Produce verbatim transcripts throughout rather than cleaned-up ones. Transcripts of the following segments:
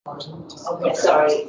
Okay, sorry.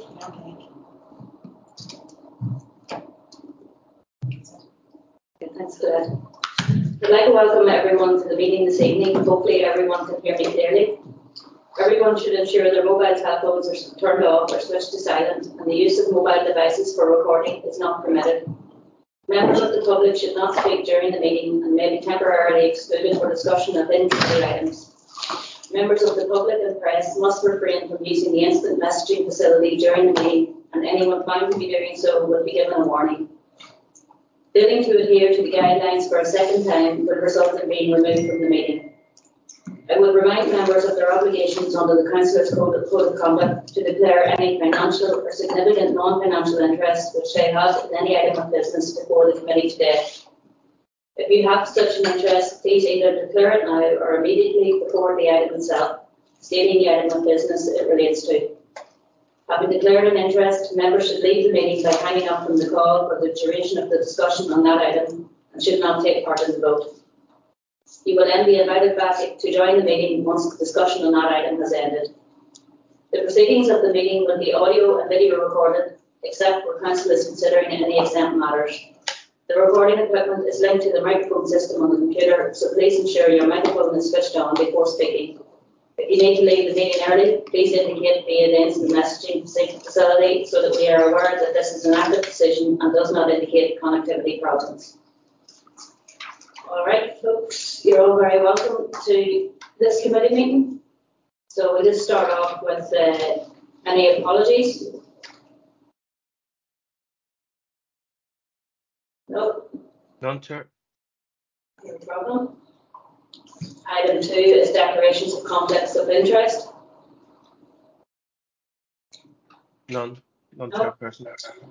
Okay, thanks for that. I'd like to welcome everyone to the meeting this evening. Hopefully everyone can hear me clearly. Everyone should ensure their mobile telephones are turned off or switched to silent, and the use of mobile devices for recording is not permitted. Members of the public should not speak during the meeting and may be temporarily excluded for discussion of in-committee items. Members of the public and press must refrain from using the instant messaging facility during the meeting, and anyone found to be doing so will be given a warning. Failing to adhere to the guidelines for a second time will result in being removed from the meeting. I will remind members of their obligations under the Councillors' Code of, Code of Conduct to declare any financial or significant non-financial interest which they have in any item of business before the committee today. If you have such an interest, please either declare it now or immediately before the item itself, stating the item of business it relates to. Having declared an interest, members should leave the meeting by hanging up from the call for the duration of the discussion on that item and should not take part in the vote. You will then be invited back to join the meeting once the discussion on that item has ended. The proceedings of the meeting will be audio and video recorded, except where council is considering any exempt matters. The recording equipment is linked to the microphone system on the computer, so please ensure your microphone is switched on before speaking. If you need to leave the meeting early, please indicate via the instant messaging facility so that we are aware that this is an active decision and does not indicate connectivity problems. All right, folks, you're all very welcome to this committee meeting. So we'll just start off with uh, any apologies. No. None, Chair. No problem. Item two is declarations of conflicts of interest. None. None, No. Chairperson.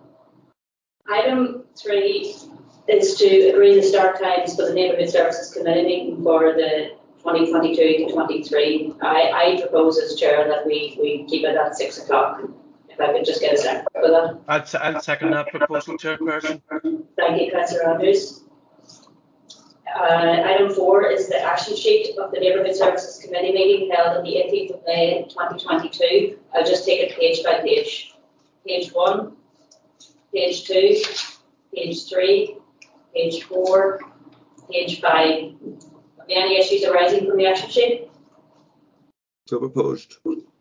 Item three is to agree the start times for the Neighbourhood Services Committee meeting for the twenty twenty-two to twenty-three. I, I propose as chair that we, we keep it at six o'clock. If I could just get a second for that. I'd, I'd second that proposal, Chairperson. Thank you, Councillor Andrews. Uh, item four is the action sheet of the Neighbourhood Services Committee meeting held on the eighteenth of May twenty twenty-two. I'll just take it page by page. Page one, page two, page three, page four, page five. Are there any issues arising from the action sheet? So proposed.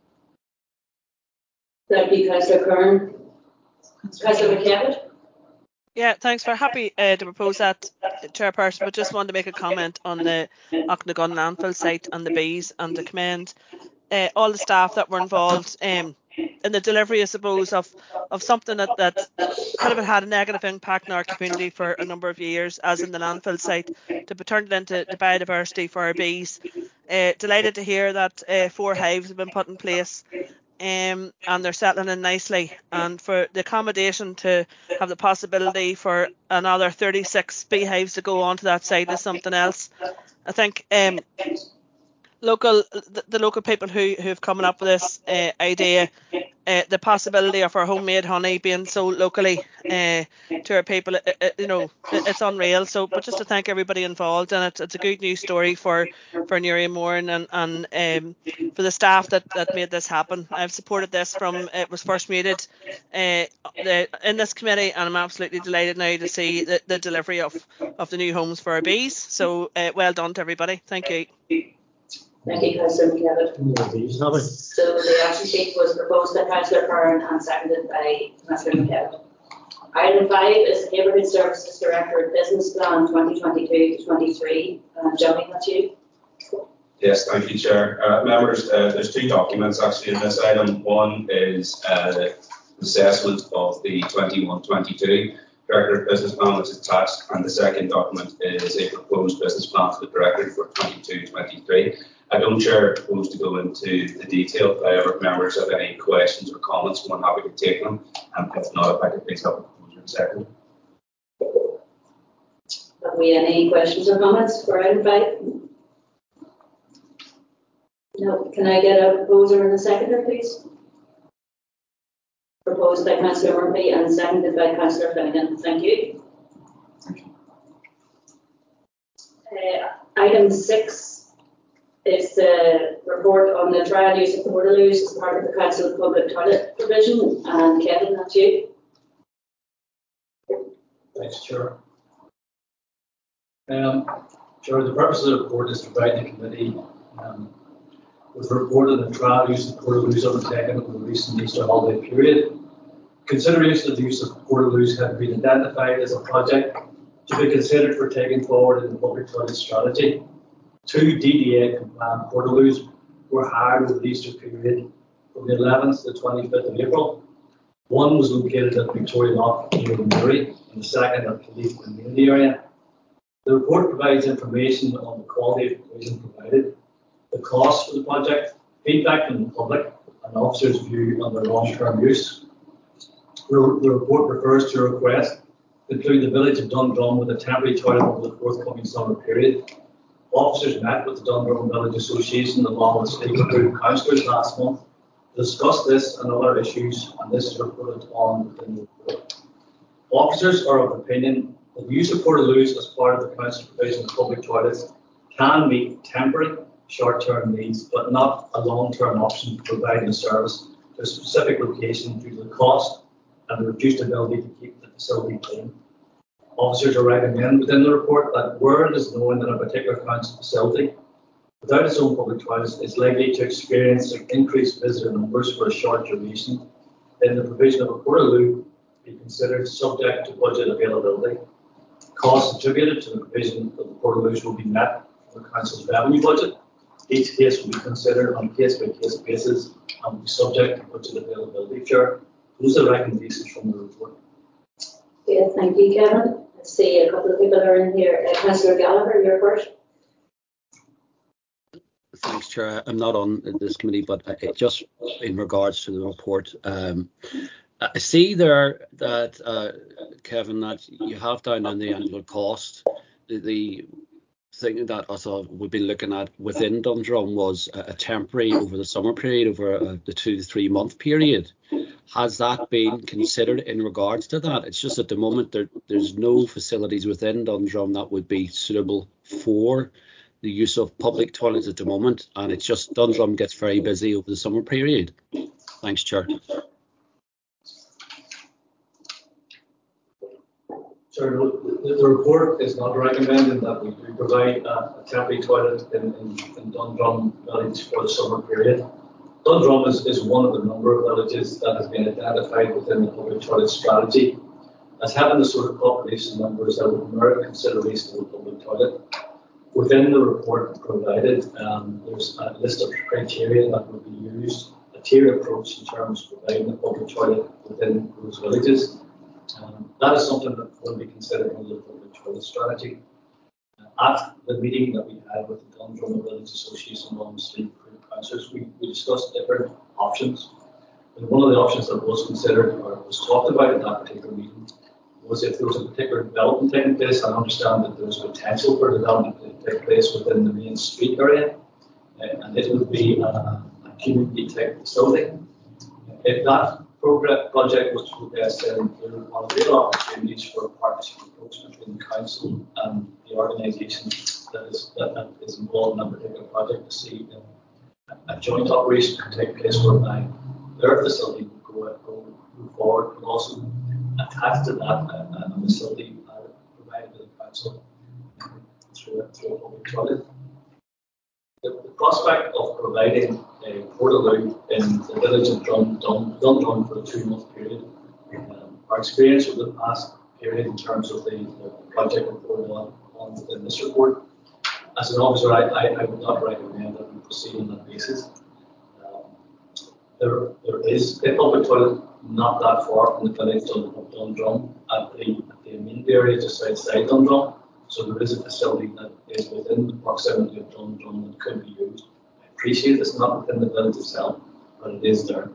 Thank you, Councillor Kern. Councillor McKevitt. Yeah, thanks. We're happy uh, to propose that, Chairperson, but just wanted to make a comment on the Auchnagun landfill site and the bees, and to commend uh, all the staff that were involved um, in the delivery, I suppose, of, of something that, that could have had a negative impact in our community for a number of years, as in the landfill site, to be turned into the biodiversity for our bees. Uh, delighted to hear that uh, four hives have been put in place. Um, and they're settling in nicely, and for the accommodation to have the possibility for another thirty-six beehives to go onto that site is something else. I think um, local the, the local people who who have come up with this uh, idea, uh, the possibility of our homemade honey being sold locally uh, to our people, it, it, you know, it, it's unreal. So, but just to thank everybody involved, and it's, it's a good news story for for Newry Moran and and um, for the staff that that made this happen. I've supported this from it was first mooted uh, the, in this committee, and I'm absolutely delighted now to see the, the delivery of of the new homes for our bees. So, uh, well done to everybody. Thank you. Thank you, Councillor McKevitt. So the action sheet was proposed by Councillor Kern and seconded by Councillor McKevitt. Item five is the Neighbourhood Services Director Business Plan twenty twenty-two to twenty-three. Uh, Johnny, that's you. Yes, thank you, Chair. Uh, members, uh, there's two documents actually in this item. One is uh, assessment of the twenty-one twenty-two Directorate Business Plan, which is attached, and the second document is a proposed business plan for the Directorate for twenty-two twenty-three. I don't, Chair, propose to go into the detail. However, if members have any questions or comments, I'm happy to take them. And if not, if I could please have a proposal in a second. Have we any questions or comments for item five? No. Can I get a proposer and a seconder, please? Proposed by Councillor Murphy and seconded by Councillor Flanagan. Thank you. Uh, item six is the report on the trial use of Portaloos as part of the Council public toilet provision. And Kevin, that's you. Thanks, Chair. Um, Chair, the purpose of the report is to provide the committee um, with a report on the trial use of Portaloos undertaken over the recent Easter holiday period. Consideration of the use of Portaloos had been identified as a project to be considered for taking forward in the public toilet strategy. Two D D A compliant Portaloos were hired over the Easter period from the eleventh to the twenty-fifth of April. One was located at Victoria Lock near Murray, and the second at the Leith community area. The report provides information on the quality of provision provided, the cost for the project, feedback from the public, and officers' view on their long-term use. The, the report refers to a request to include the village of Dundrum with a temporary toilet over the forthcoming summer period. Officers met with the Dundrum Village Association along with legal group councillors last month to discuss this and other issues, and this is reported on within the report. Officers are of opinion that the use of Portaloos as part of the council provision of public toilets can meet temporary short-term needs, but not a long-term option for providing a service to a specific location due to the cost and the reduced ability to keep the facility clean. Officers are recommended within the report that where it is known that a particular council facility without its own public toilets is likely to experience increased visitor numbers for a short duration, then the provision of a Portaloo be considered subject to budget availability. Costs attributed to the provision of the Portaloos will be met from the council's revenue budget. Each case will be considered on a case-by-case basis and will be subject to budget availability. Chair, those are the recommendations from the report. Yeah, thank you, Kevin. I see a couple of people are in here. Uh, Councillor Gallagher, you're first. Thanks, Chair. I'm not on this committee, but it just in regards to the report, um, I see there that, uh, Kevin, that you have down on the annual cost, the, the thing that I thought we'd be looking at within Dundrum was a, a temporary over the summer period, over a, the two to three month period. Has that been considered in regards to that? It's just at the moment there, there's no facilities within Dundrum that would be suitable for the use of public toilets at the moment, and it's just Dundrum gets very busy over the summer period. Thanks, Chair. Sir, the, the report is not recommending that we, we provide a, a temporary toilet in, in, in Dundrum village for the summer period. Dundrum is, is one of the number of villages that has been identified within the public toilet strategy as having the sort of population numbers that would merit consideration of a public toilet. Within the report provided, um, there's a list of criteria that would be used, a tiered approach in terms of providing a public toilet within those villages. Um, that is something that will be considered under the public toilet strategy. Uh, at the meeting that we had with the Dundrum Village Association along with Leith Group councillors, we, we discussed different options. And one of the options that was considered or was talked about at that particular meeting was if there was a particular development taking place. I understand that there was potential for development to take place within the main street area, uh, and it would be a, a community type facility. If that progress project was to progress, then there are real opportunities for a partnership approach between the council and the organisation that is that, that is involved in that particular project to see if a joint operation can take place whereby their facility would go, go move forward, but also attached to that uh, a facility uh, provided to the council through a, through a public toilet. The, the prospect of providing a Portaloo in the village of Dun, Dun, Dundrum for a two-month period, um, our experience over the past period in terms of the, the project reported on, on within this report, as an officer, I, I, I would not recommend that we proceed on that basis. Um, there, there is a public toilet not that far from the village of Dundrum at the, at the immediate area just outside Dundrum. So there is a facility that is within the proximity of Dundrum that could be used. I appreciate it's not within the village itself, but it is there.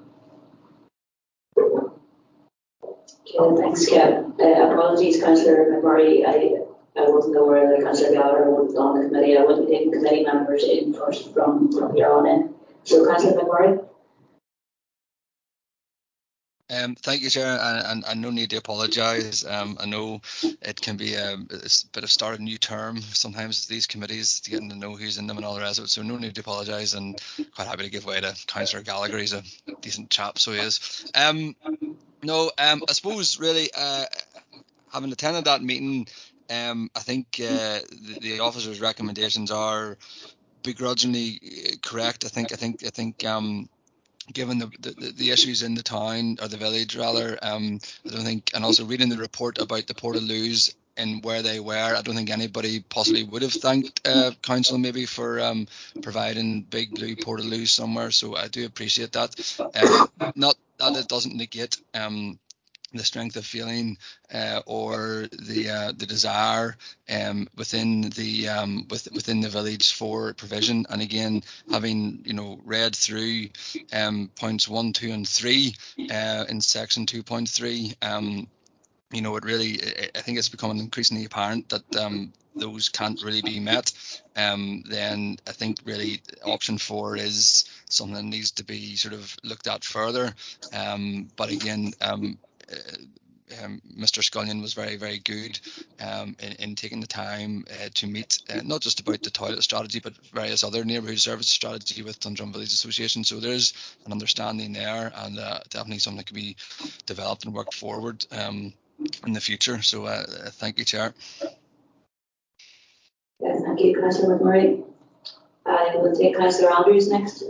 Okay, thanks, Kevin. Uh, apologies, Councillor McMurray. I, I wasn't aware that Councillor Gallagher was on the committee. I wouldn't take committee members in first from, from here on in. So, Councillor McMurray. Um, thank you, Chair, and, and, and no need to apologise. Um, I know it can be a, a bit of start a new term sometimes these committees, getting to know who's in them and all the rest of it, so no need to apologise, and quite happy to give way to Councillor Gallagher. He's a decent chap, so he is. Um, no, um, I suppose really uh, having attended that meeting, um, I think uh, the, the officers' recommendations are begrudgingly correct. I think I think I think um, given the, the the issues in the town or the village rather, um, I don't think, and also reading the report about the Portaloos and where they were, I don't think anybody possibly would have thanked uh, council maybe for um, providing big blue Portaloos somewhere. So I do appreciate that. Um, not that it doesn't negate um, the strength of feeling uh, or the uh, the desire um, within the um, with, within the village for provision. And again, having you know read through um, points one, two, and three uh, in section two point three, um, you know, it really I think it's becoming increasingly apparent that um, those can't really be met. Um, then I think really option four is something that needs to be sort of looked at further. Um, but again, um, uh, um, Mister Scullion was very, very good um, in, in taking the time uh, to meet, uh, not just about the toilet strategy, but various other neighbourhood services strategy with Dundrum Village Association. So there is an understanding there, and uh, definitely something that can be developed and worked forward um, in the future. So uh, thank you, Chair. Yes, thank you, Councillor McMurray. I will take Councillor Andrews next.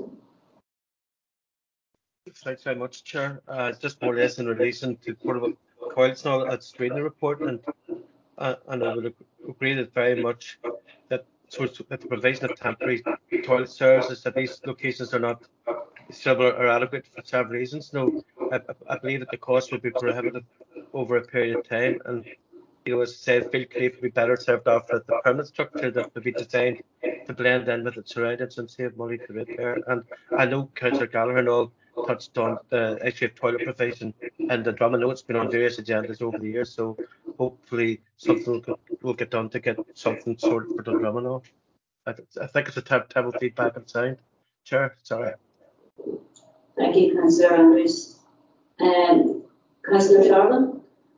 Thanks very much, Chair. Uh, just more or less in relation to portable toilets now, that's reading the report, and uh, and I would agree that very much that so that the provision of temporary toilet services at these locations are not suitable or adequate for several reasons. No, I, I believe that the cost would be prohibitive over a period of time, and you know, as I said, Field Creek would be better served off at the permanent structure that would be designed to blend in with its surroundings and save money to repair. And I know Councillor Gallagher and all touched on the issue of toilet provision and the Drum. I know it's been on various agendas over the years, so hopefully something will, will get done to get something sorted for the Drum and all. I, I think it's a terrible feedback and sound. Chair, sorry. Thank you, Councillor Andrews. Um, Councillor Sharman.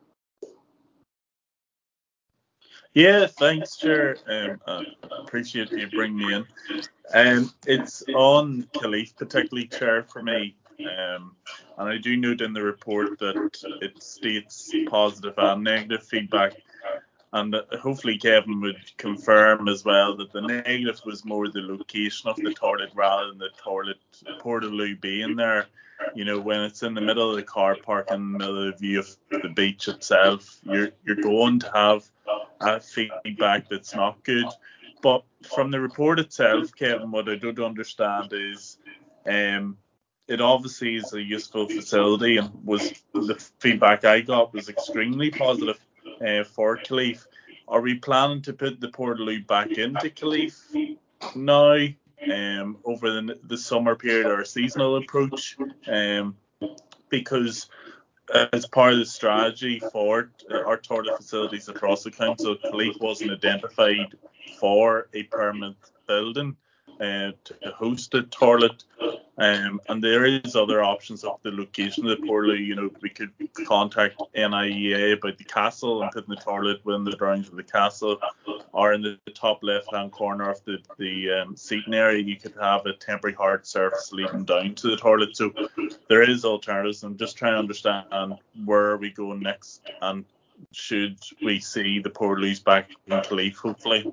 Yeah, thanks, Chair. Um, I appreciate you bringing me in. Um, it's on Killeef, particularly, Chair, for me. Um, and I do note in the report that it states positive and negative feedback. And hopefully Kevin would confirm as well that the negative was more the location of the toilet rather than the toilet Portaloo being there. You know, when it's in the middle of the car park and in the middle of the view of the beach itself, you're you're going to have a feedback that's not good. But from the report itself, Kevin, what I don't understand is um, it obviously is a useful facility, and was the feedback I got was extremely positive uh, for Killeef. Are we planning to put the Portaloo back into Killeef now um, over the, the summer period, or a seasonal approach? Um, because as part of the strategy for our toilet facilities across the council, Killeef wasn't identified for a permanent building uh, to host a toilet. Um, and there is other options of the location of the Portaloo. You know, we could contact N I E A about the castle and putting the toilet within the grounds of the castle, or in the top left-hand corner of the the um, seating area, you could have a temporary hard surface leading down to the toilet. So there is alternatives. I'm just trying to understand where are we going next, and should we see the Portaloos back in Killeef, hopefully.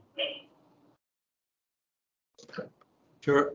Sure.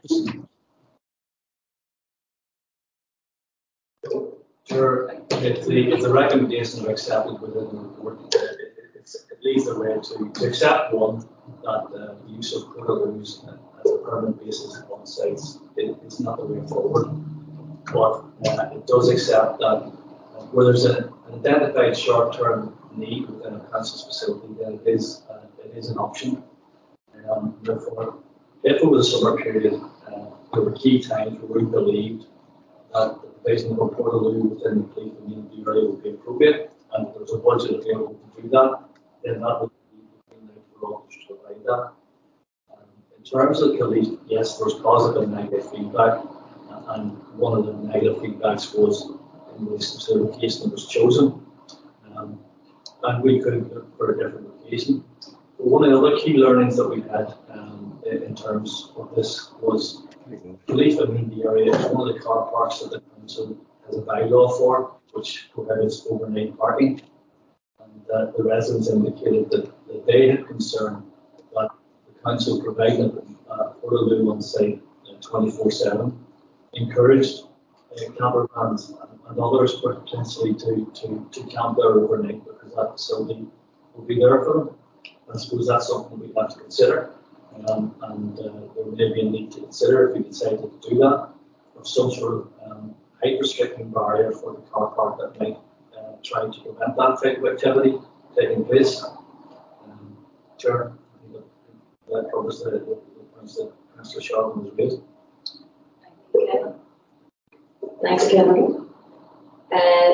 Sure. If the, if the recommendations are accepted within the report, it, it's, it leads the way to, to accept one, that uh, the use of Portaloos as a permanent basis on sites is not the way forward. But uh, it does accept that uh, where there's an identified short-term need within a council's facility, then it is, uh, it is an option. Um, therefore, if over the summer period uh, there were key times where we believed that the provision of a Portaloo within the Killeef community area would be appropriate, and if there was a budget available to do that, then that would be the night for all to provide that. Um, in terms of Killeef, yes, there's positive and negative feedback, and one of the negative feedbacks was in in relation to the location that was chosen. Um, and we could look for a different location. But one of the other key learnings that we had um, in terms of this was Killeef and the area is one of the car parks that the council has a bylaw for, which prohibits overnight parking. And uh, the residents indicated that, that they had concern that the council provided uh, Portaloo on site twenty-four seven, encouraged uh, camper vans and, and others potentially to, to, to camp there overnight because that facility will be there for them. I suppose that's something we have to consider, um, and uh, there may be a need to consider if we decided to do that, of some sort of um, height restricting barrier for the car park that might uh, try to prevent that type of activity taking place. Um, Chair, I think that, that covers the, the, the points that Councillor Sharman has raised. Kevin. Thanks, Kevin. Uh,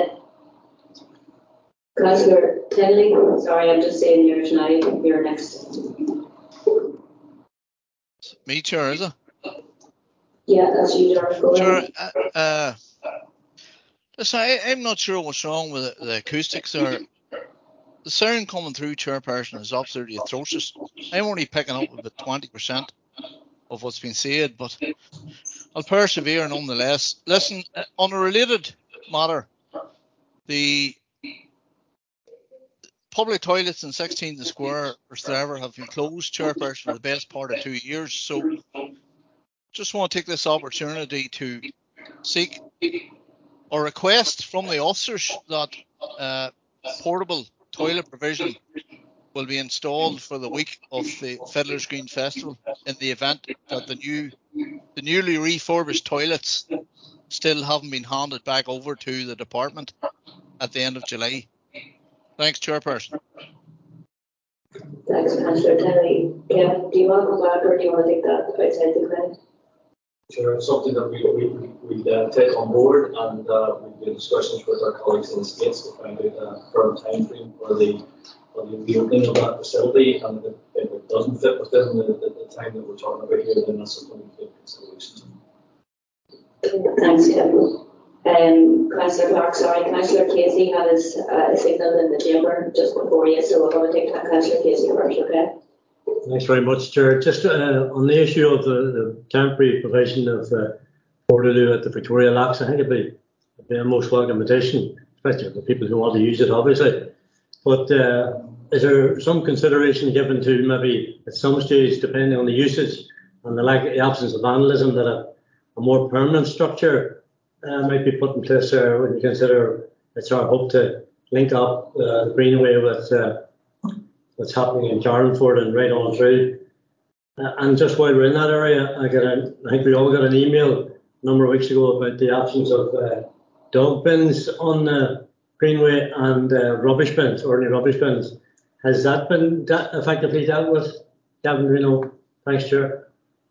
Councillor Tenley, sorry, I'm just saying yours now. You're next. Me, Chair, is it? Yeah, that's you, George. Go Chair, ahead. uh, uh, listen, I, I'm not sure what's wrong with the, the acoustics there. The sound coming through, Chairperson, is absolutely atrocious. I'm only picking up about twenty percent of what's been said, but I'll persevere nonetheless. Listen, uh, on a related matter, the public toilets in sixteen the Square or Straver have been closed, Chairperson, for the best part of two years. So just want to take this opportunity to seek or request from the officers that uh, portable toilet provision will be installed for the week of the Fiddler's Green Festival in the event that the new the newly refurbished toilets still haven't been handed back over to the department at the end of July. Thanks, Chairperson. Thanks, Councillor Tenley. Kevin, do you want to go back or do you want to take that outside the committee? Sure, it's something that we we we uh, take on board, and uh, we've been discussions with our colleagues in the States to find out a firm time frame for the for the reopening of that facility. And if, if it doesn't fit within the, the, the time that we're talking about here, then that's something we take consideration. Thanks, Kevin. Um, Councillor Clark, sorry, Councillor Casey had his uh, signal in the chamber just before you, so we're going to take that Councillor Casey first, okay? Thanks very much, Chair. Just uh, on the issue of the, the temporary provision of uh, Portaloo at the Victoria Locks, I think it'd be, it'd be a most welcome addition, especially for the people who want to use it, obviously. But uh, is there some consideration given to maybe at some stage, depending on the usage and the, lack, the absence of vandalism, that a, a more permanent structure uh, might be put in place there? When you consider it's our hope to link up uh, the Greenway with uh, what's happening in Jarnford and right on through. Uh, and just while we're in that area, I, got a, I think we all got an email a number of weeks ago about the absence of uh, dog bins on the Greenway and uh, rubbish bins, ordinary rubbish bins. Has that been de- effectively dealt with? Gavin, you know, thanks, Chair.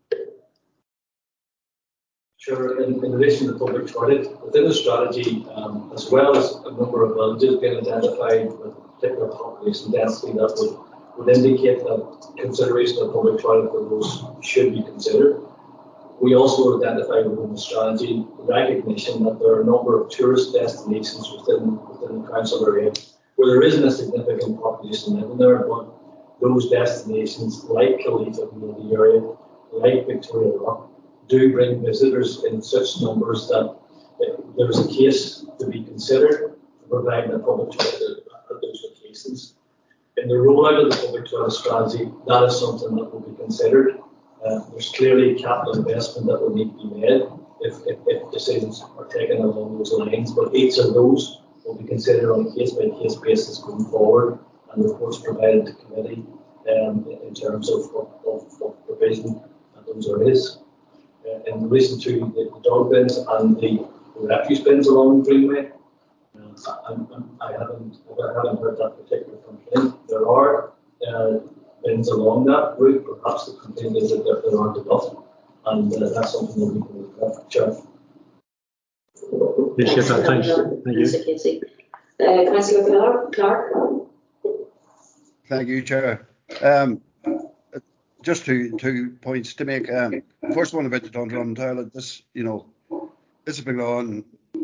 Sure, in, in relation to the public toilet, within the strategy, um, as well as a number of villages being identified with particular population density that would, would indicate that consideration of public toilet for those should be considered. We also identified within the strategy recognition that there are a number of tourist destinations within, within the council area where there isn't a significant population living there, but those destinations like Killeef in the area, like Victoria Lock, do bring visitors in such numbers that there's a case to be considered for providing a public toilet at those locations. In the rollout of the public toilet strategy, that is something that will be considered. Uh, there's clearly capital investment that will need to be made if, if, if decisions are taken along those lines, but each of those will be considered on a case-by-case basis going forward, and reports provided to committee um, in terms of, of, of provision at those areas. Uh, in relation to the, the dog bins and the, the refuse bins along the Greenway, uh, I'm, I'm, I haven't I haven't heard that particular complaint. There are uh, bins along that route. Perhaps the complaint is that there, there aren't enough, and uh, that's something that we can look at. Chair. Appreciate that. Thanks. Thank you. Uh, Councillor Clark. Clark. Thank you, Chair. Um, just two two points to make. Um, first one about the Dundrum toilet. This, you know, this has been on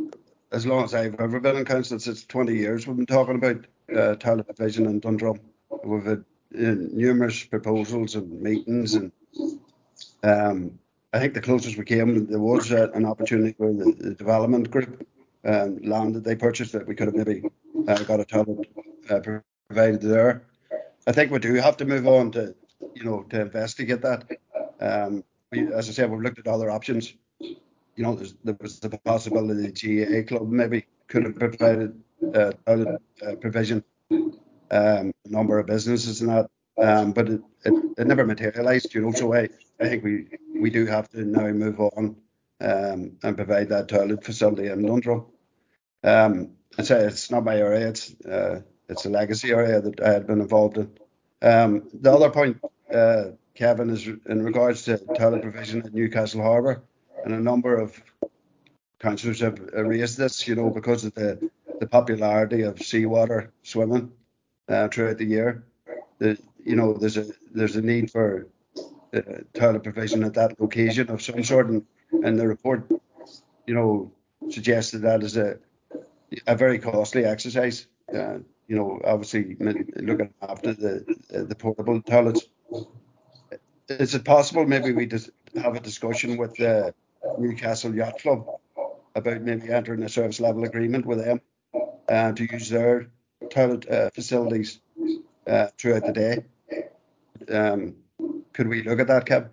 as long as I've ever been in council, since twenty years, we've been talking about uh, toilet provision in Dundrum. We've had uh, numerous proposals and meetings, and um, I think the closest we came, there was uh, an opportunity where the, the development group um, land that they purchased, that we could have maybe uh, got a toilet uh, provided there. I think we do have to move on to, you know, to investigate that. Um, we, as I said, we've looked at other options. You know, there was the possibility the G A A club maybe could have provided uh, toilet uh, provision, um, a number of businesses and that, um, but it, it, it never materialised, you know, so I, I think we, we do have to now move on um, and provide that toilet facility in Dundrum. Um, I'd say it's not my area, it's, uh, it's a legacy area that I had been involved in. Um, the other point, uh, Kevin, is in regards to toilet provision at Newcastle Harbour, and a number of councillors have raised this, you know, because of the, the popularity of seawater swimming uh, throughout the year. The, you know, there's a there's a need for uh, toilet provision at that location of some sort, and, and the report, you know, suggested that is a a very costly exercise. Uh, you know, obviously looking after the the portable toilets. Is it possible maybe we just have a discussion with the Newcastle Yacht Club about maybe entering a service level agreement with them uh, to use their toilet uh, facilities uh, throughout the day? Um, could we look at that, Kev?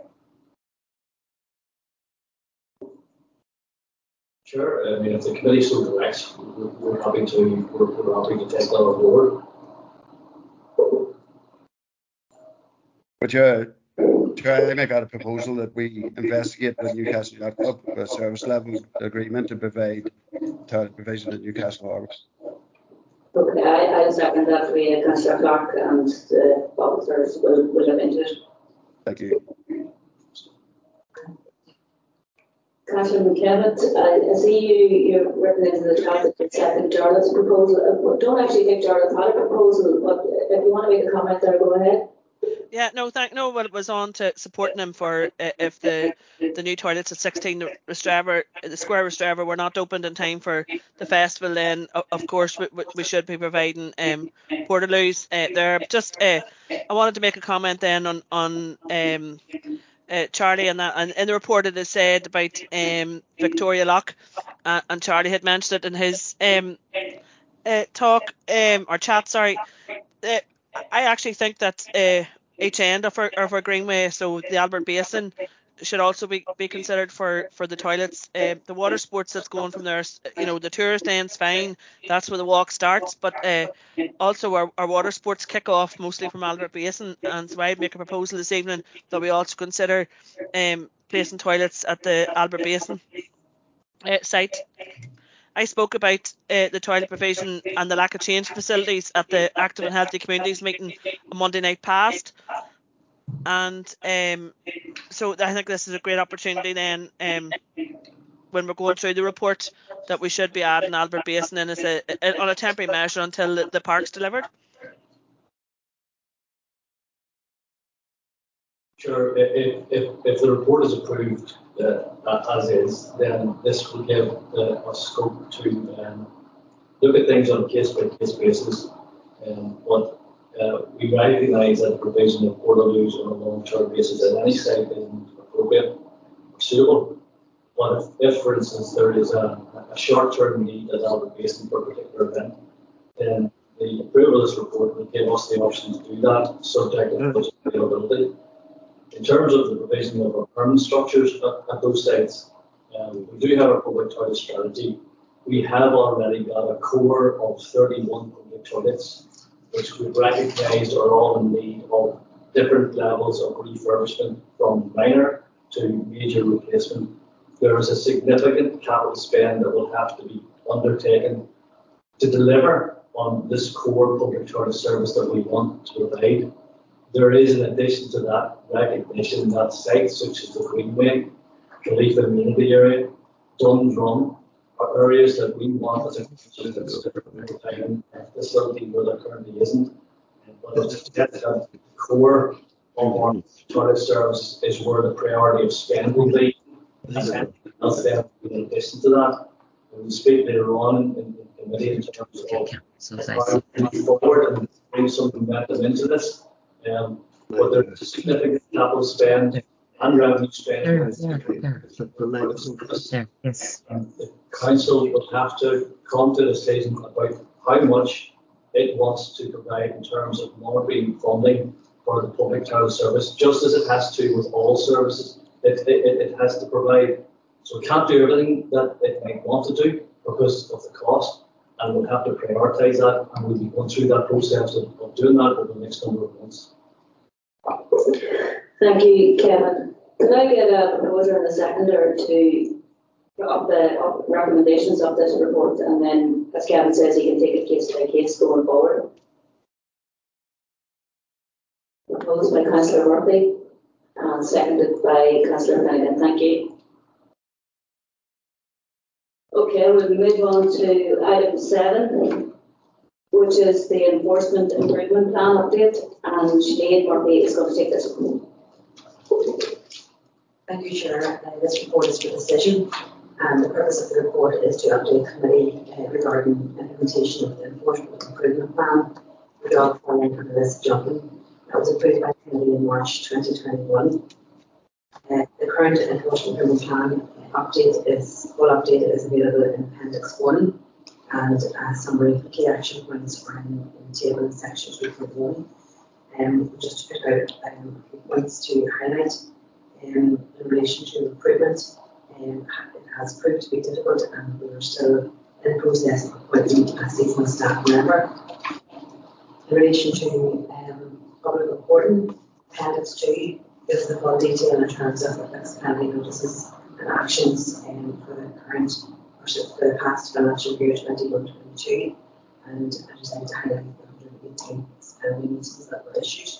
Sure. I mean, if the committee so directs, we're, we're happy to we're, we're happy to take that on board. But yeah. Try to make out a proposal that we investigate with Newcastle Yacht Club a service level agreement to provide toilet provision at Newcastle Harbour. Okay, I, I second that. We uh, Councillor Clark and the officers will, will look into it. Thank you. Councillor McKevitt, I, I see you, you're written into the chat that you second Jarlath's proposal. I don't actually think Jarlath had a proposal, but if you want to make a comment there, go ahead. Yeah, no, thank no. Well, it was on to supporting him for uh, if the the new toilets at sixteen Rostrevor, the Square Rostrevor, were not opened in time for the festival. Then, of course, we, we should be providing um, portaloos uh, there. But just, uh, I wanted to make a comment then on on um, uh, Charlie and that, and in the report it is said about um, Victoria Lock, uh, and Charlie had mentioned it in his um, uh, talk um, or chat. Sorry. Uh, I actually think that uh, each end of our, of our greenway, so the Albert Basin, should also be, be considered for, for the toilets. Uh, the water sports that's going from there, you know, the tourist end's fine, that's where the walk starts, but uh, also our, our water sports kick off mostly from Albert Basin, and so I'd make a proposal this evening that we also consider um, placing toilets at the Albert Basin uh, site. I spoke about uh, the toilet provision and the lack of change facilities at the Active and Healthy Communities meeting on Monday night past. And um, so I think this is a great opportunity then um, when we're going through the report that we should be adding Albert Basin in as a, a, on a temporary measure until the, the park's delivered. Sure. If, if, if the report is approved uh, as is, then this will give uh, a scope to um, look at things on a case-by-case basis. Um, but uh, we recognise that the provision of portaloos on a long-term basis at any site isn't appropriate or suitable. But if, if for instance, there is a, a short-term need at Albert Basin for a particular event, then the approval of this report will give us the option to do that, subject to budget availability. In terms of the provision of our permanent structures at, at those sites, um, we do have a public toilet strategy. We have already got a core of thirty-one public toilets, which we've recognised are all in need of different levels of refurbishment, from minor to major replacement. There is a significant capital spend that will have to be undertaken to deliver on this core public toilet service that we want to provide. There is, in addition to that, recognition that sites such as the Greenway, Kalifa Community Area, Dundrum are areas that we want as a facility where there currently isn't. But it's that the core of our toilet service is where the priority of spend will be. And in addition to that, we'll speak later on in the committee in terms of how we move forward and bring some momentum into this. Um, but there's a significant capital spend and revenue spend. There, there, there. There, yes. And the council will have to come to a decision about how much it wants to provide in terms of monetary funding for the public toilet service, just as it has to with all services. It, it, it has to provide. So it can't do everything that it might want to do because of the cost, and we'll have to prioritise that, and we'll be going through that process of, of doing that over the next number of months. Thank you, Kevin. Could I get a proposer and a seconder to of the of recommendations of this report, and then, as Kevin says, he can take it case by case going forward? Proposed by Councillor Murphy and seconded by Councillor Flanagan. Thank you. Okay, we'll move on to item seven, which is the Enforcement Improvement Plan update, and Sinead Murphy is going to take this one. Thank you, Chair. Uh, this report is for decision, and the purpose of the report is to update the committee uh, regarding implementation of the Enforcement Improvement Plan for dog farming and illicit jumping that was approved by the committee in March twenty twenty-one. Uh, the current Enforcement Improvement Plan update is full update is available in Appendix one, and a summary of key action points are in, in the table in section two point one. Um, just to pick out um, a few points to highlight. Um, in relation to recruitment, um, it has proved to be difficult, and we are still in the process of appointing a seasonal staff member. In relation to um, public reporting, Appendix two gives the full detail in terms of flexibility notices and actions um, for the current or for the past financial year twenty-one twenty-two, and I just like to highlight the one hundred eighteen spending notices that were issued.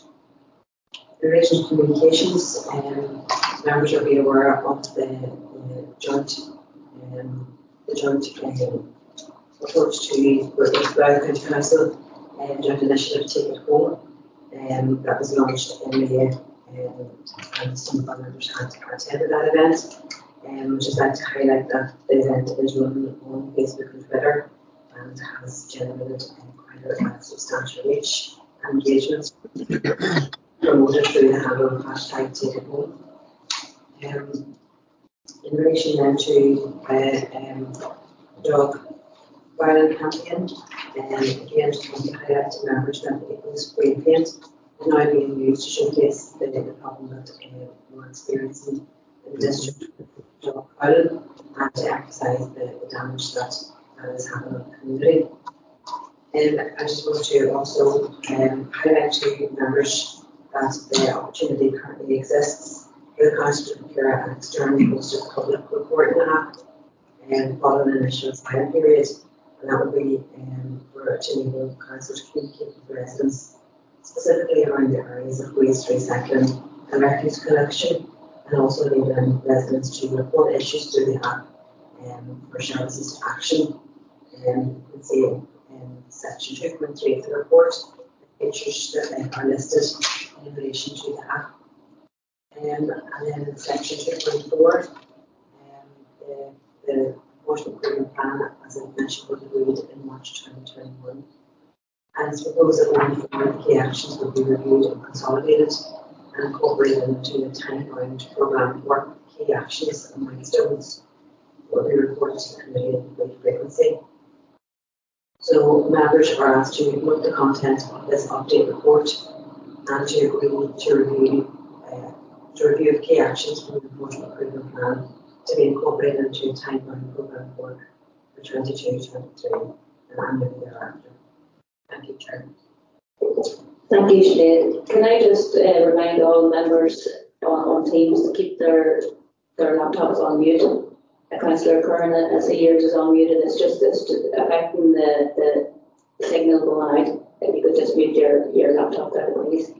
In relation to communications, um, members will be aware of the, the joint, um, the joint um, approach to the Blount County Council and joint initiative Take It Home um, that was launched in May, um, and some of our members had attended that event. Um, I'd just like to highlight that the event is run on Facebook and Twitter and has generated um, quite a substantial reach and engagement. Promoted through the handle of hashtag Take It Home. Um, in relation then to uh, um, dog violent campaign, um, again, just want to highlight to members that the spray paint is now being used to showcase the, the problem that uh, we're experiencing in the district of dog violence, and to emphasise the, the damage that uh, is happening in the community. Um, I just want to also um, highlight to members that the opportunity currently exists for the Council to procure an externally hosted public reporting app and following an initial trial period, and that will be um, for to enable Council to communicate with residents specifically around the areas of waste recycling and refuse collection, and also enabling residents to report issues through the app um, for services to action. Um, you can see in section two point three of the report features that are listed in relation to the app. Um, and then in section two point four, um, the, the Enforcement Improvement Plan, as I mentioned, was agreed in March twenty twenty-one. And it's proposed that going forward, key actions will be reviewed and consolidated and incorporated into a time-bound programme work. Key actions and milestones will be reported to the committee at great frequency. So members are asked to note the content of this update report and to agree to review uh, to review of key actions from the Enforcement Improvement Plan to be incorporated into a time-bound programme work for twenty-two twenty-three and annually thereafter. Thank you, Chair. Thank you, Sinead. Can I just uh, remind all members on, on Teams to keep their their laptops on mute? Councillor Curran, as he hears is unmuted, it's just it's just affecting the, the signal going out. If you could just mute your, your laptop there, please.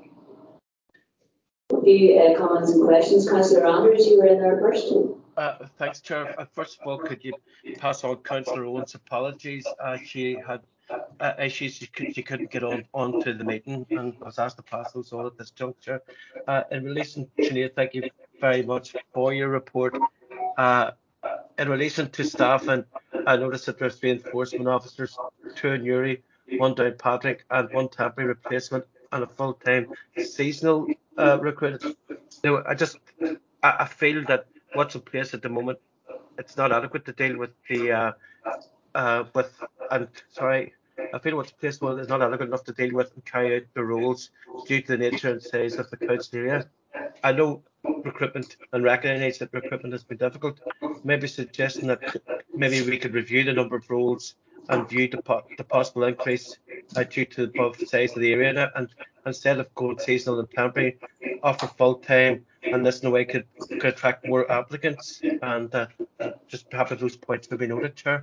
A few uh, comments and questions. Councillor Andrews, you were in there first. Uh, thanks, Chair. Uh, first of all, could you pass on Councillor Owen's apologies? Uh, she had uh, issues, she, could, she couldn't get on onto the meeting and was asked to pass those on at this juncture. Uh, in relation to Sinead, thank you very much for your report. Uh, in relation to staff and I noticed that there's three enforcement officers, two in Newry, one down Patrick, and one temporary replacement, and a full-time seasonal uh, recruit. Now, I just I, I feel that what's in place at the moment, it's not adequate to deal with the uh, uh, with and sorry, I feel what's in place well is not adequate enough to deal with and carry out the roles due to the nature and size of the council area. I know recruitment and recognise that recruitment has been difficult. Maybe suggesting that maybe we could review the number of roles and view the, po the possible increase uh, due to the above size of the area, and instead of going seasonal and temporary, offer full time, and this in a way could, could attract more applicants. And uh, just perhaps those points will be noted, Chair.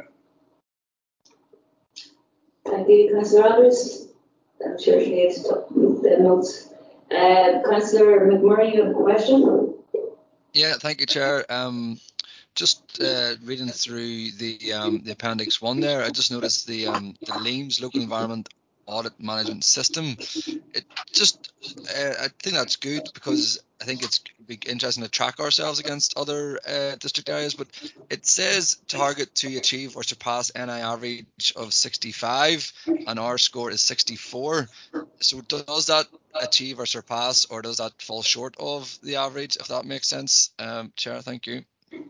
Thank you, Councillor Andrews. I'm sure she needs the notes. Uh, Councillor McMurray, you have a question? Yeah, thank you, Chair. Um, just uh, reading through the um, the appendix one there, I just noticed the um, the Leams Local Environment Audit Management System. It just uh, I think that's good because I think it's be interesting to track ourselves against other uh, district areas. But it says target to achieve or surpass N I average of sixty-five, and our score is sixty-four. So does that achieve or surpass, or does that fall short of the average, if that makes sense? Um, Chair, thank you.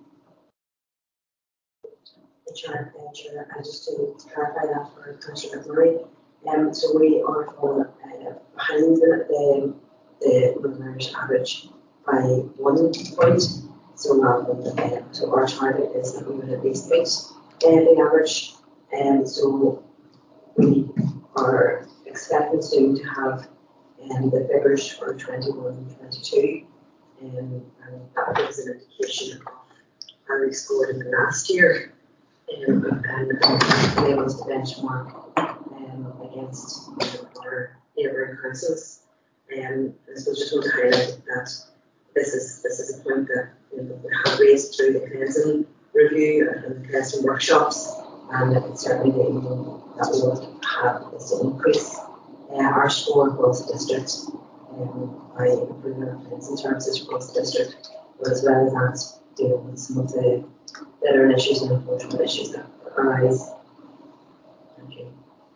Chair, uh, Chair, I just to clarify that for Councillor McMurray. Um, so we are falling uh, behind the, the, the Northern average by one point. So rather than the, uh, so our target is that we would at least beat uh, the average. And um, so we are expecting soon to have um, the figures for twenty-one and twenty-two, um, and that gives an indication of how we scored in the last year, um, and, and be able to benchmark um, against um, our neighbouring councils. Um, I suppose just want to highlight that this is this is a point that you know, we have raised through the cleansing review and the cleansing workshops, and it certainly you know, that we will have this increase. Uh, our score across the district um, by improving our cleansing services across the district, but as well as that, dealing with some of the better issues and enforcement issues that arise. Thank you.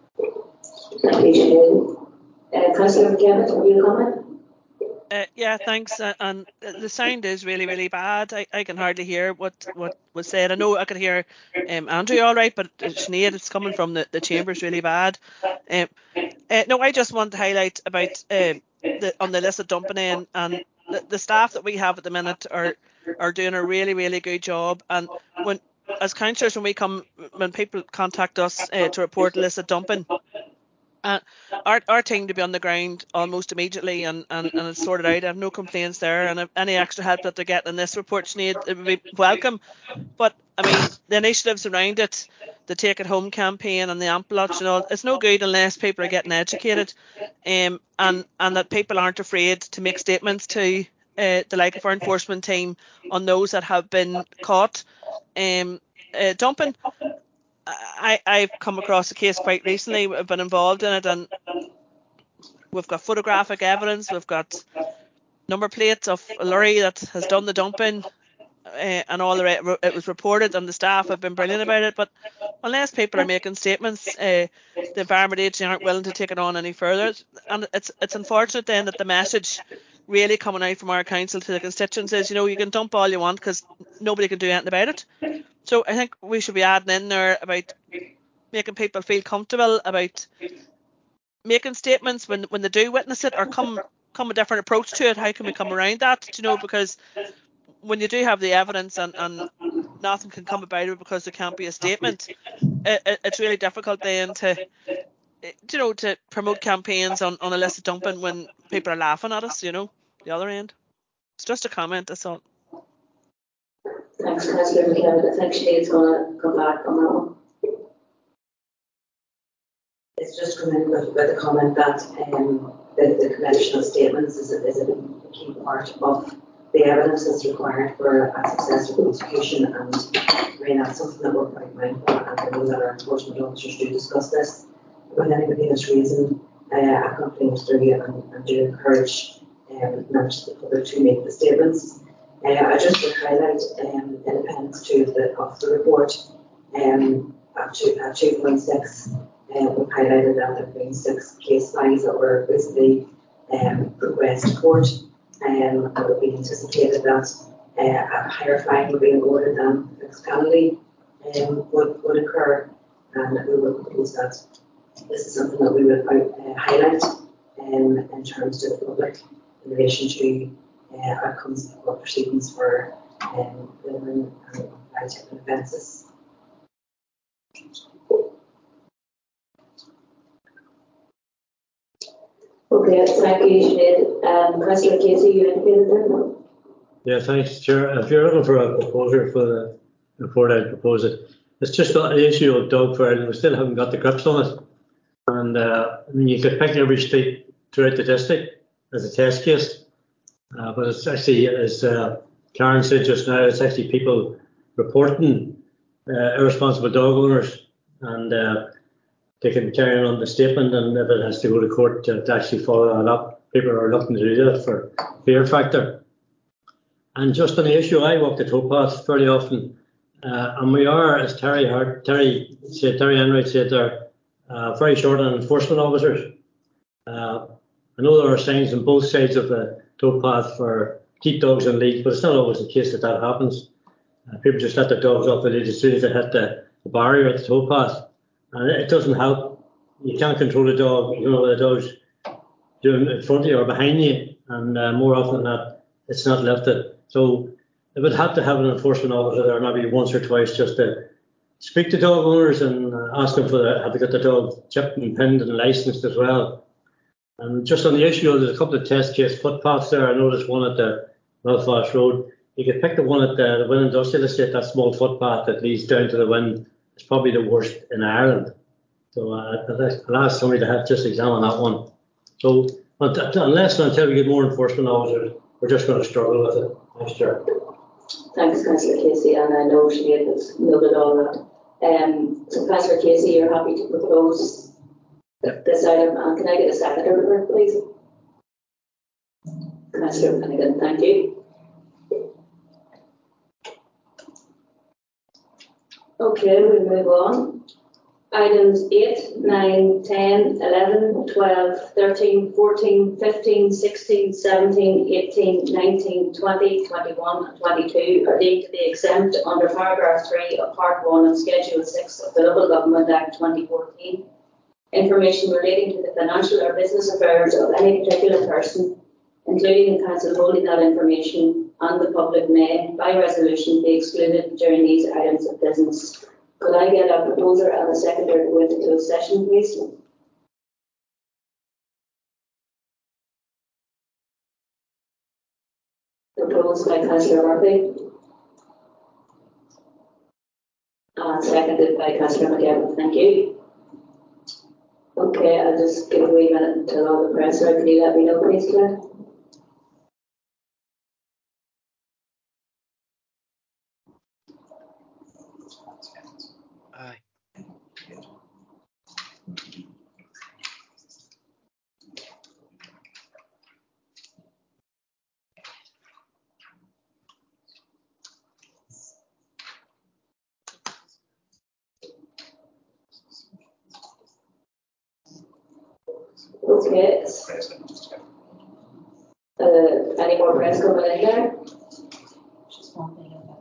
Thank you, uh, Councillor McKenna, have you a comment? Uh, yeah, thanks. Uh, and the sound is really, really bad. I, I can hardly hear what, what was said. I know I could hear um, Andrew all right, but Sinead, it's coming from the, the chambers really bad. Um, uh, no, I just want to highlight about uh, the on the list of dumping in, and the, the staff that we have at the minute are are doing a really, really good job. And when as councillors, when we come, when people contact us uh, to report illicit dumping, Uh, our, our team to be on the ground almost immediately and, and, and it's sorted out. I have no complaints there, and if any extra help that they're getting in this report, Sinead, it would be welcome. But I mean, the initiatives around it, the Take It Home campaign and the amp launch and all, it's no good unless people are getting educated, um, and and that people aren't afraid to make statements to uh, the like of our enforcement team on those that have been caught um, uh, dumping. I, I've come across a case quite recently. I've been involved in it, and we've got photographic evidence. We've got number plates of a lorry that has done the dumping, uh, and all the rest. It was reported, and the staff have been brilliant about it. But unless people are making statements, uh, the Environment Agency aren't willing to take it on any further. And it's it's unfortunate then that the message really coming out from our council to the constituents is, you know, you can dump all you want because nobody can do anything about it. So I think we should be adding in there about making people feel comfortable about making statements when, when they do witness it, or come come a different approach to it. How can we come around that? You know, because when you do have the evidence and, and nothing can come about it because there can't be a statement, it, it, it's really difficult then to, you know, to promote campaigns on, on illicit dumping when people are laughing at us, you know, the other end. It's just a comment, that's all. Thanks, Councillor McKenna. I think Sinead's going to come back on that one. It's just coming in with, with a comment that um, the, the conventional statements is a, is a key part of the evidence that's required for a successful prosecution, and I mean that's something that we're quite mindful, and I know that our enforcement officers do discuss this with anybody that's raising uh, a complaint through, and, and do encourage um, members of the public to make the statements. Uh, I just would highlight um, in appendix two of the, of the report Um, at two point six, uh, we've highlighted that there have been six case files that were recently um, progressed to court, um, and it would be anticipated that uh, a higher fine would be awarded than the fixed penalty um, would, would occur, and we would propose that this is something that we would uh, highlight um, in terms to the public in relation to uh, outcomes of court proceedings for um, women and violent offences. Okay, thank you, Sinead. Um, Councillor Casey, you indicated there? Yeah, thanks, Chair. If you're looking for a proposal for the report, I'd propose it. It's just the issue of dog fighting. We still haven't got the grips on it. And uh, I mean, you could pick every state throughout the district as a test case, uh, but it's actually, as uh, Karen said just now, it's actually people reporting uh, irresponsible dog owners, and uh, they can carry on the statement, and if it has to go to court to, to actually follow that up, people are looking to do that for fear factor. And just on the issue, I walk the towpath fairly often, uh, and we are, as Terry Hart, Terry said, Terry Enright said there, uh, very short on enforcement officers. Uh, I know there are signs on both sides of the towpath for keep dogs on leads, but it's not always the case that that happens. Uh, people just let their dogs off the lead as soon as they hit the, the barrier at the towpath, and it doesn't help. You can't control a dog, you know, the dog's doing in front of you or behind you, and uh, more often than not, it's not lifted. So it would have to have an enforcement officer there maybe once or twice just to speak to dog owners and uh, ask them for the, have they got the dog chipped and pinned and licensed as well. And just on the issue of there's a couple of test case footpaths there. I noticed one at the Belfast Road. You could pick the one at the, the Wynn Industrial Estate, that small footpath that leads down to the Wynn. It's probably the worst in Ireland. So uh, I'll ask somebody to have just examine that one. So unless and until we get more enforcement officers, we're just going to struggle with it. Thanks, Chair. Thanks, Councillor Casey, and I know Sinead has noted all that. Um, so, Councillor Casey, you're happy to propose this item, and can I get a seconder, please? Councillor Finnegan, thank you. Okay, we move on. Items eight, nine, ten, eleven, twelve, thirteen, fourteen, fifteen, sixteen, seventeen, eighteen, nineteen, twenty, twenty-one and twenty-two are deemed to be exempt under paragraph three of part one of schedule six of the Local Government Act twenty fourteen. Information relating to the financial or business affairs of any particular person, including the council holding that information, and the public may, by resolution, be excluded during these items of business. Could I get a proposer and a seconder to go into closed session, please? Proposed by Councillor Murphy. And seconded by Councillor McGavin. Thank you. Okay, I'll just give a wee minute until all the press are. Can you let me know, please, Claire? Aye. Okay. Uh, any more press coming in there? Just one thing about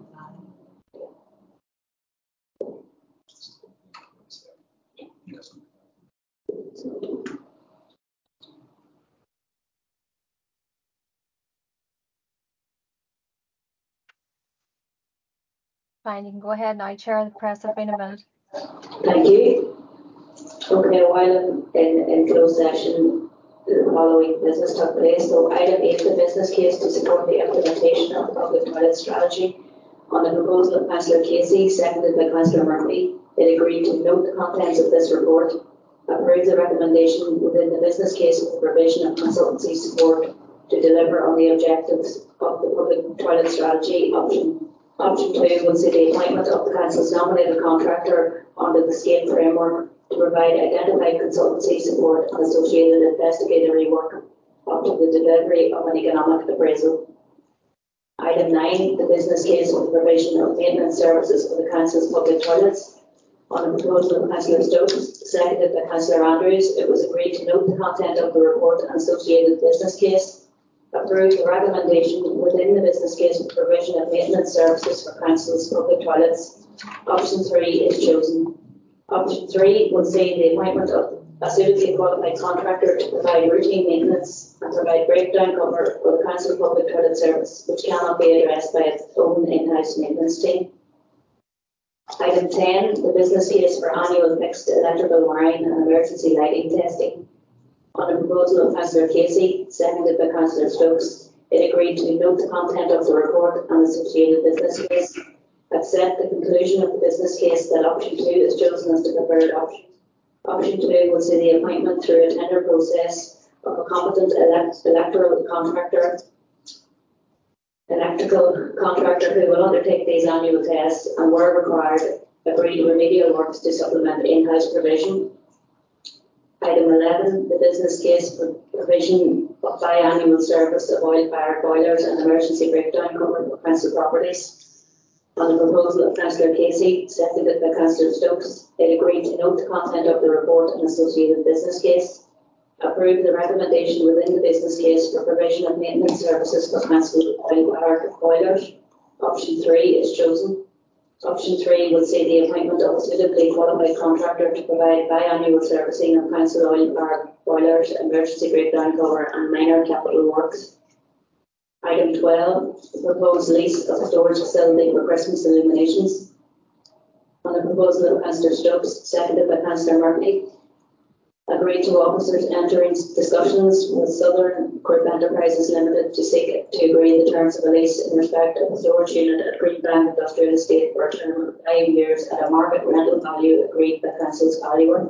Fine, you can go ahead now, Chair. The press have been a minute. Thank you. Okay, while in, in, in closed session, the following business took place. So item eight, the business case to support the implementation of the public toilet strategy. On the proposal of Councillor Casey, seconded by Councillor Murphy, it agreed to note the contents of this report, approves the recommendation within the business case of the provision of consultancy support to deliver on the objectives of the public toilet strategy. Option Option two will see the appointment of the council's nominated contractor under the SCAPE framework to provide identified consultancy support and associated investigatory work up to the delivery of an economic appraisal. Item nine, the business case of the provision of maintenance services for the council's public toilets. On the proposal of Councillor Stokes, seconded by Councillor Andrews, it was agreed to note the content of the report and associated business case. Approve the recommendation within the business case for provision of maintenance services for council's public toilets. Option three is chosen. Option three will see the appointment of a suitably qualified contractor to provide routine maintenance and provide breakdown cover for the council public toilet service, which cannot be addressed by its own in-house maintenance team. Item ten, the business case for annual fixed electrical wiring and emergency lighting testing. On the proposal of Councillor Casey, seconded by Councillor Stokes, it agreed to note the content of the report and associated business case, accept the conclusion of the business case that option two is chosen as the preferred option. Option two will see the appointment through a tender process of a competent elect electoral contractor, electrical contractor who will undertake these annual tests and, where required, agree to remedial works to supplement in-house provision. Item eleven, the business case for provision of biannual service of oil-fired boilers and emergency breakdown cover for council properties. On the proposal of Councillor Casey, seconded by Councillor Stokes, it agreed to note the content of the report and associated business case. Approve the recommendation within the business case for provision of maintenance services for council oil-fired boilers. Option three is chosen. Option three will see the appointment of a suitably qualified contractor to provide biannual servicing of council oil-fired boilers, emergency breakdown cover and minor capital works. Item twelve, the proposed lease of a storage facility for Christmas illuminations. On the proposal of Councillor Stokes, seconded by Councillor Murphy, agreed to officers entering discussions with Southern Group Enterprises Limited to seek to agree the terms of a lease in respect of a storage unit at Greenbank Industrial Estate for a term of five years at a market rental value agreed by Council's valuer.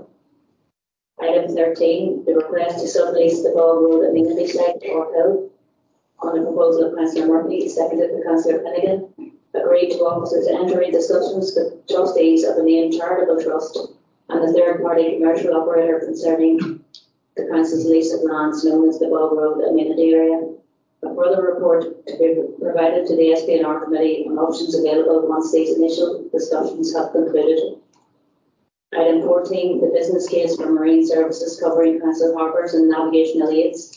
Item thirteen, the request to sublease the Ball Road amenity site or Hill. On the proposal of Councillor Murphy, seconded by Councillor Finnegan, agreed to officers entering discussions with trustees of a named charitable trust and the third-party commercial operator concerning the council's lease of lands known as the Bog Road amenity area. A further report to be provided to the S P N R committee on options available once these initial discussions have concluded. Item fourteen, the business case for marine services covering council harbours and navigational aids.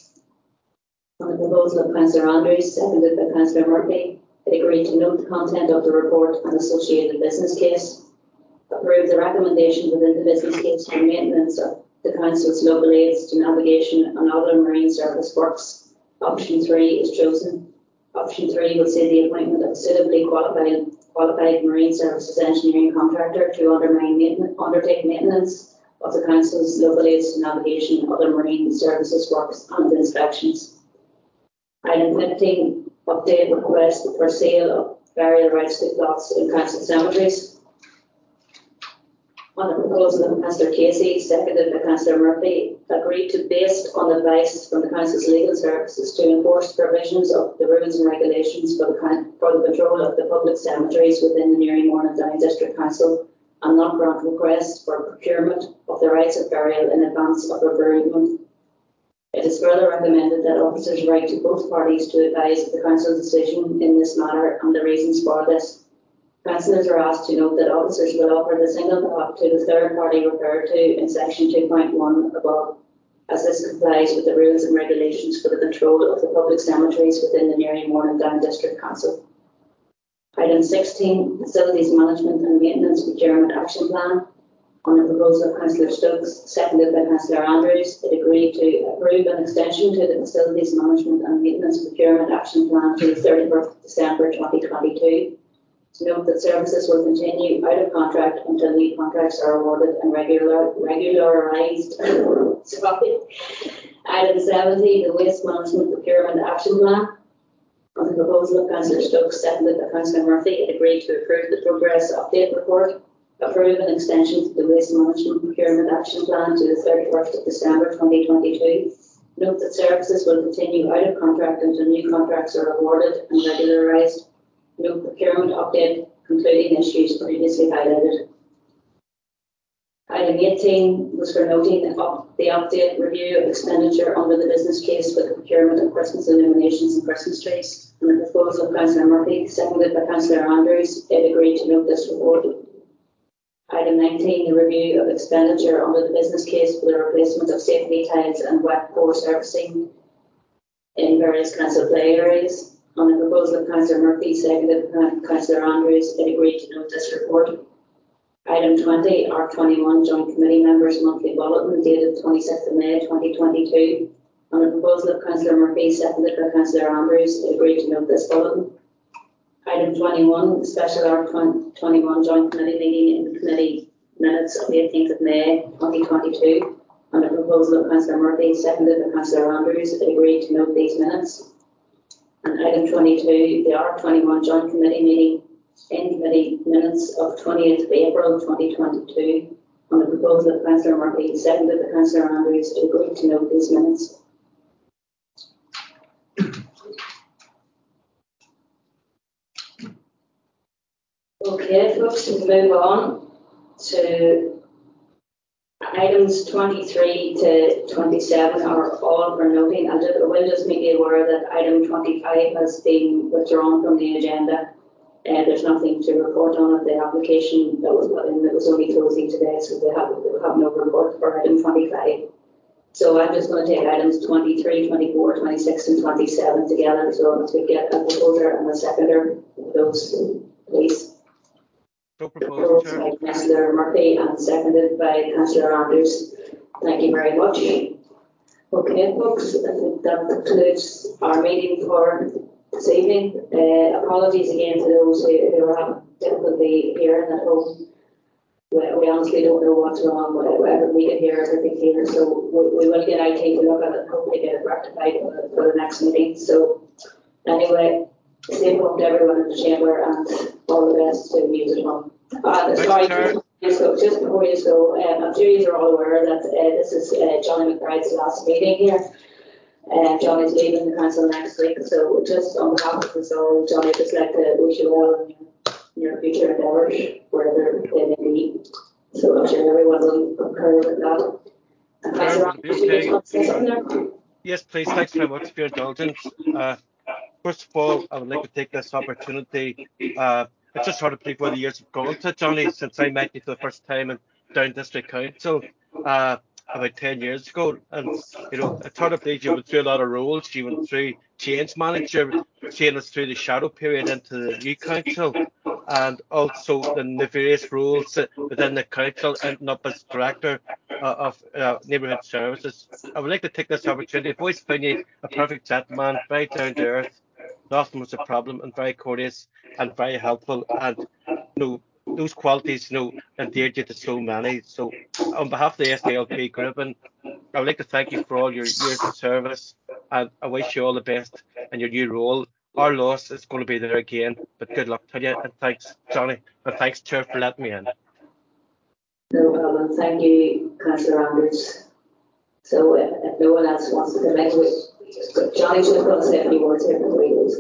On the proposal of Councillor Andrews, seconded by Councillor Murphy, it agreed to note the content of the report and associated business case. Approve the recommendation within the business case for maintenance of the council's local aids to navigation and other marine service works. Option three is chosen. Option three will see the appointment of a suitably qualified, qualified marine services engineering contractor to undermine, undertake maintenance of the council's local aids to navigation and other marine services works and inspections. Item fifteen, update request for sale of burial rights to plots in council cemeteries. On the proposal of Councillor Casey, seconded by Councillor Murphy, agreed to, based on advice from the Council's legal services, to enforce provisions of the rules and regulations for the, for the control of the public cemeteries within the Newry and Down District Council and not grant requests for procurement of the rights of burial in advance of a bereavement. It is further recommended that officers write to both parties to advise of the Council's decision in this matter and the reasons for this. Councillors are asked to note that officers will offer the single plot to the third party referred to in section two point one above, as this complies with the rules and regulations for the control of the public cemeteries within the Newry and Down District Council. Item sixteen, Facilities Management and Maintenance Procurement Action Plan. On the proposal of Councillor Stokes, seconded by Councillor Andrews, it agreed to approve an extension to the Facilities Management and Maintenance Procurement Action Plan to the thirty-first of December twenty twenty-two. To note that services will continue out of contract until new contracts are awarded and regular, regularised. Sorry. Item seventy, the Waste Management Procurement Action Plan. On the proposal of Councillor Stokes, seconded by Councillor Murphy, it agreed to approve the progress update report, approve an extension to the Waste Management Procurement Action Plan to the thirty-first of December twenty twenty-two. Note that services will continue out of contract until new contracts are awarded and regularised. No procurement update, concluding issues previously highlighted. Item eighteen was for noting the, up, the update review of expenditure under the business case for the procurement of Christmas illuminations and Christmas trees. On the proposal of Councillor Murphy, seconded by Councillor Andrews, it agreed to note this report. Item Item nineteen, the review of expenditure under the business case for the replacement of safety tiles and wet core surfacing in various council play areas. On the proposal of Councillor Murphy, seconded by Councillor Andrews, it agreed to note this report. Item twenty, R twenty-one, Joint Committee Members Monthly Bulletin, dated twenty-sixth of May twenty twenty-two. On the proposal of Councillor Murphy, seconded by Councillor Andrews, it agreed to note this bulletin. Item twenty-one, Special R twenty-one Joint Committee Meeting in the Committee Minutes of the eighteenth of May twenty twenty-two. On the proposal of Councillor Murphy, seconded by Councillor Andrews, it agreed to note these minutes. And item twenty-two, the R twenty-one Joint Committee Meeting in Committee Minutes of twenty-eighth of April twenty twenty-two. On the proposal of Councillor Murphy, seconded by Councillor Andrews, it agreed to note these minutes. Okay, folks, we move on to items twenty-three to twenty-seven are all for noting. I just, will just make you aware that item twenty-five has been withdrawn from the agenda. Uh, there's nothing to report on it. The application that was put in, that was only closing today, so they have, they have no report for item twenty-five. So I'm just going to take items twenty-three, twenty-four, twenty-six and twenty-seven together. So to get a proposer and a seconder, those please. So proposed, Chair. By Councillor Murphy and seconded by Councillor Andrews. Thank you very much. Okay, folks, I think that concludes our meeting for this evening. Uh, apologies again to those who, who are having difficulty hearing at home. We, we honestly don't know what's wrong. Whatever we can hear, everything here. So we, we will get I T to look at it and hopefully get it rectified for, for the next meeting. So anyway, stay home to everyone in the chamber and all the best to you at home. Uh, sorry, just, go, just before you go, um, I'm sure you are all aware that uh, this is uh, Johnny McBride's last meeting here. Uh, Johnny's leaving the council next week, so just on behalf of us all, Johnny, I'd just like to wish you well in your future endeavours, wherever they may be. So I'm sure everyone will concur with that. Okay. Yes, please. Thanks very much for your indulgence. Uh, first of all, I would like to take this opportunity. Uh, it's just hard to believe where the years have gone to, Johnny, since I met you for the first time in Down District Council uh, about ten years ago. And, you know, it's hard to believe you went through a lot of roles. You went through change manager, seeing us through the shadow period into the new council, and also in the various roles within the council, ending up as director uh, of uh, neighbourhood services. I would like to take this opportunity. I've always found you a perfect gentleman, very down to earth. Nothing was a problem, and very courteous and very helpful, and you know, those qualities, you know, endeared you to so many. So on behalf of the S D L P group, and I would like to thank you for all your years of service, and I wish you all the best in your new role. Our loss is going to be there again, but good luck to you, and thanks, Johnny, and thanks, Chair, for letting me in. No problem. Thank you, Councillor Andrews. So if, if no one else wants to come in, Johnny's just going to say a few words here before he goes.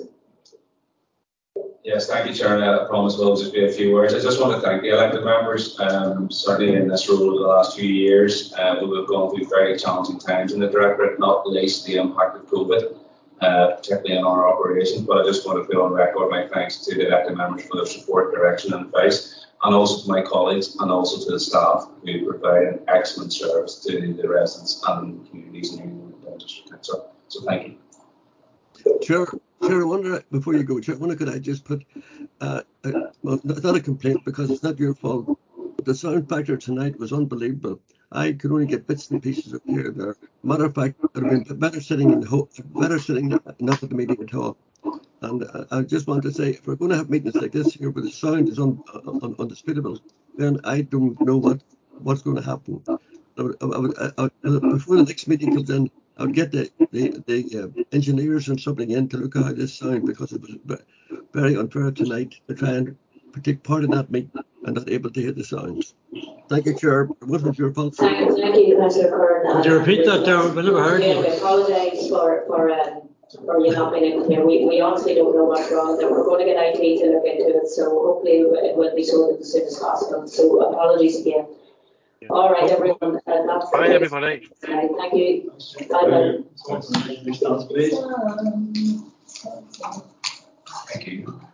Yes, thank you, Chair. I promise we'll just be a few words. I just want to thank the elected members, um, certainly in this role over the last few years. Uh, we've gone through very challenging times in the Directorate, not least the impact of COVID, uh, particularly on our operations. But I just want to put on record my thanks to the elected members for their support, direction and advice, and also to my colleagues and also to the staff who provide an excellent service to the residents and communities in the district council. So thank you. Chair, Chair, I wonder, before you go, Chair, I wonder could I just put, uh, a, well, not a complaint because it's not your fault, but the sound factor tonight was unbelievable. I could only get bits and pieces up here and there. Matter of fact, it would have been better sitting in the ho- better sitting not at the meeting at all. And uh, I just want to say, if we're going to have meetings like this here where the sound is un, un, undisputable, then I don't know what, what's going to happen. I would, I would, I would, before the next meeting comes in, I would get the the, the uh, engineers and something in to look at how this sound, because it was very unfair tonight to try and take part in that meeting and not able to hear the sounds. Thank you, Chair. It wasn't your fault. Thank, thank you, Councillor Curran. Could you repeat that, Chair? We never heard you. We apologise for for um, for you not being able to hear. We we honestly don't know what's wrong. We're going to get I T to look into it, so hopefully it will be sorted as soon as possible. So apologies again. Yeah. All right, everyone. Uh, that's Bye, everybody. Right, thank you. Bye bye. Thank you. Thank you.